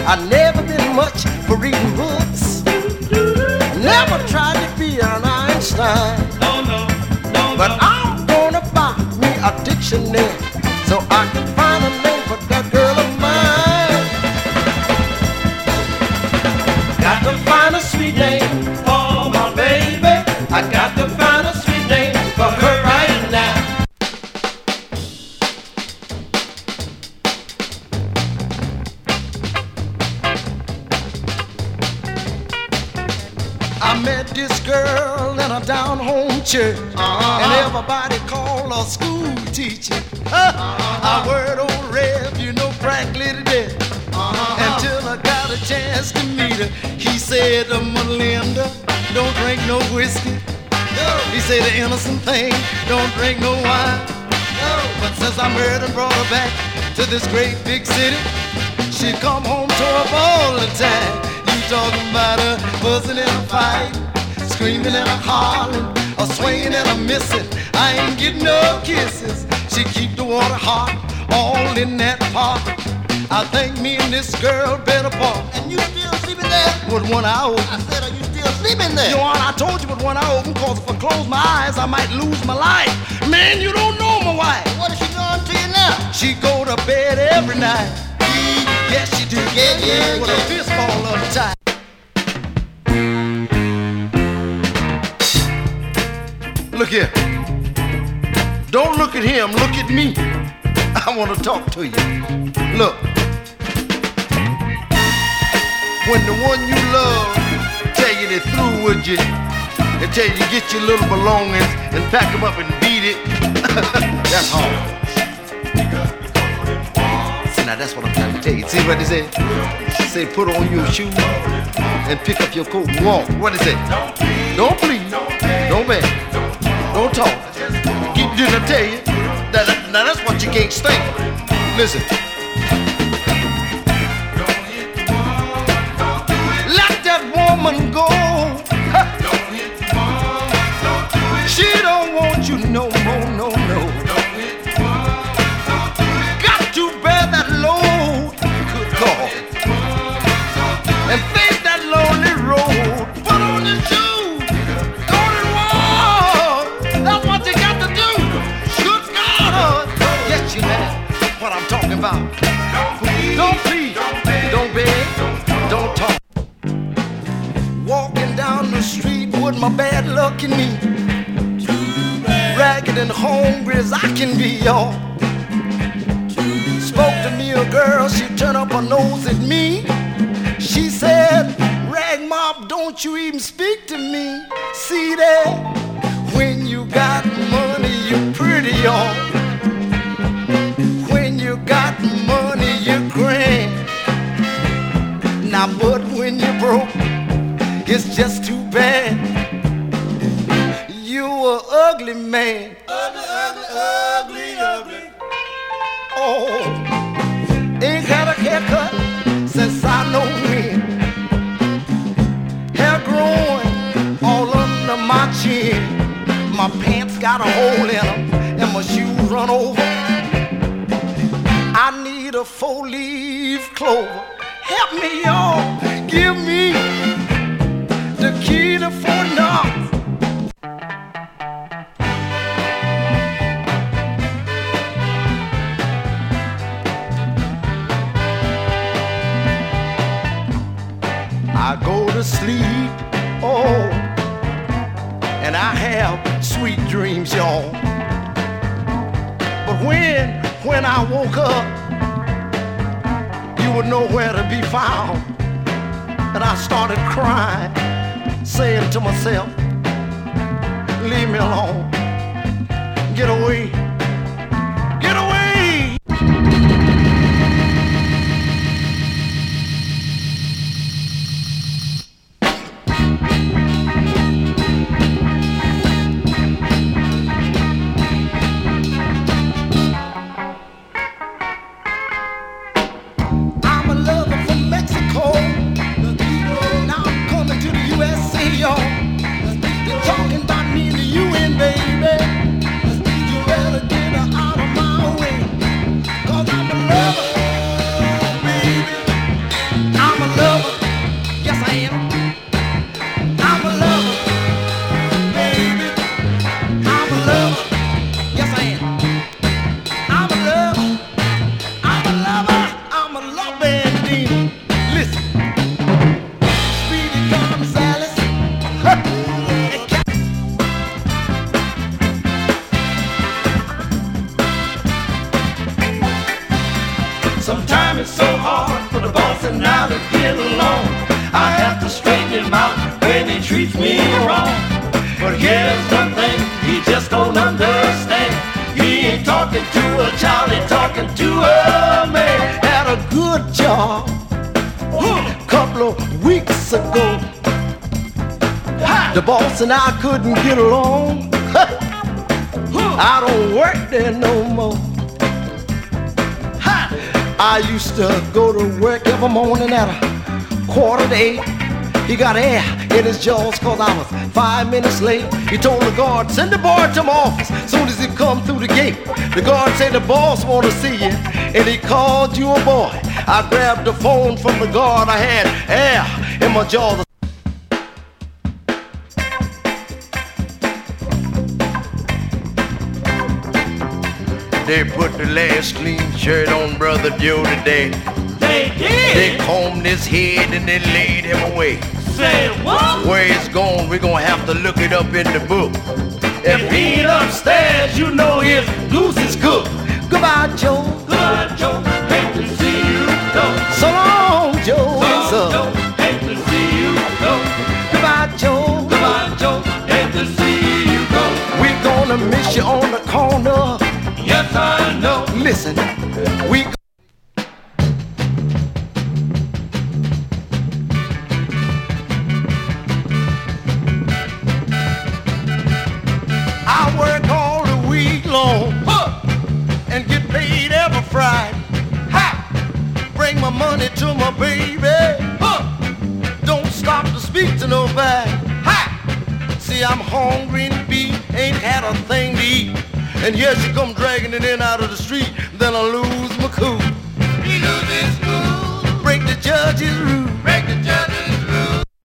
I never been much for reading books. Never tried to be an Einstein. But I'm gonna buy me a dictionary so I can find a name for that girl of mine. Got to find a sweet name for my baby. I got to find a sweet name for her right now. I met this girl in a down-home church, and everybody called her school teacher. I word old Rev, you know, practically to death. Until I got a chance to meet her, he said, Melinda, don't drink no whiskey. He said, the innocent thing, don't drink no wine. But since I married and brought her back to this great big city, she come home to her all the time. Talking about her buzzing in a fight, screaming and a hollering, a swinging and a missing. I ain't getting no kisses. She keep the water hot, all in that pot. I think me and this girl better part. And you still sleeping there? With one eye open. I said, are you still sleeping there? Your Honor, I told you with one eye open, cause if I close my eyes, I might lose my life. Man, you don't know my wife. What is she doing to you now? She go to bed every night. Yes, she do. Yeah. With a fist ball of the time. Look here. Don't look at him, look at me. I want to talk to you. Look. When the one you love tell you they're through with you, they tell you get your little belongings and pack them up and beat it, that's hard. See, now that's what I'm trying to tell you. See what they say? They say put on your shoes and pick up your coat and walk. What is it? Don't please, don't beg. Don't talk. Didn't I tell you? Now that's what you can't think. Listen. Let that woman go. She don't want you no more, no. Got to bear that load. Good God. And face that lonely road. Put on your shoes. Go to war. That's what you got to do. Good God. Yes, you know what I'm talking about. Don't plead, don't beg, don't talk. Walking down the street with my bad luck in me, ragged and hungry as I can be, y'all. Spoke to me a girl, she turned up her nose at me. She said, Rag Mob, don't you even speak to me. See that? When you got money, you're pretty, y'all. When you got money, you're grand. Now, but when you're broke, it's just too bad. You an ugly man. Ugly. Oh, ain't had a haircut since I know when. Hair growing all under my chin. My pants got a hole in them and my shoes run over. I need a 4-leaf clover. Help me, y'all. Give me the key to Fort Knox. I go to sleep, oh, and I have sweet dreams, y'all. But when I woke up, you were nowhere to be found. And I started crying, saying to myself, leave me alone, get away, get away. I'm a lover from Mexico. Now I'm coming to the USA, y'all. They're talking about me and the UN, baby. You better Sometimes it's so hard for the boss and I to get along. I have to straighten him out when he treats me wrong. But here's one thing he just don't understand. He ain't talking to a child, he's talking to a man. Had a good job couple of weeks ago. The boss and I couldn't get along. I don't work there no more. I used to go to work every morning at 7:45. He got air in his jaws cause I was 5 minutes late. He told the guard, send the boy to my office. Soon as he come through the gate, the guard said the boss wanna see you, and he called you a boy. I grabbed the phone from the guard, I had air in my jaws. They put the last clean shirt on Brother Joe today. They did? They combed his head and they laid him away. Say what? Where he's gone, we're gonna have to look it up in the book. If he ain't upstairs, you know his goose is cooked. Goodbye, Joe. Goodbye, Joe. Hate to see you go. So long, Joe. So long, Joe. Hate to see you go. Goodbye, Joe. Goodbye, Joe. Hate to see you go. We're gonna miss you on the corner. Yes, I know. Listen, we I work all the week long and get paid every Friday. Bring my money to my baby. Don't stop to speak to nobody. See, I'm hungry and beat, ain't had a thing to eat. And yes, you come dragging it in out of the street, then I lose my cool. He loses cool. Break the judge's rule.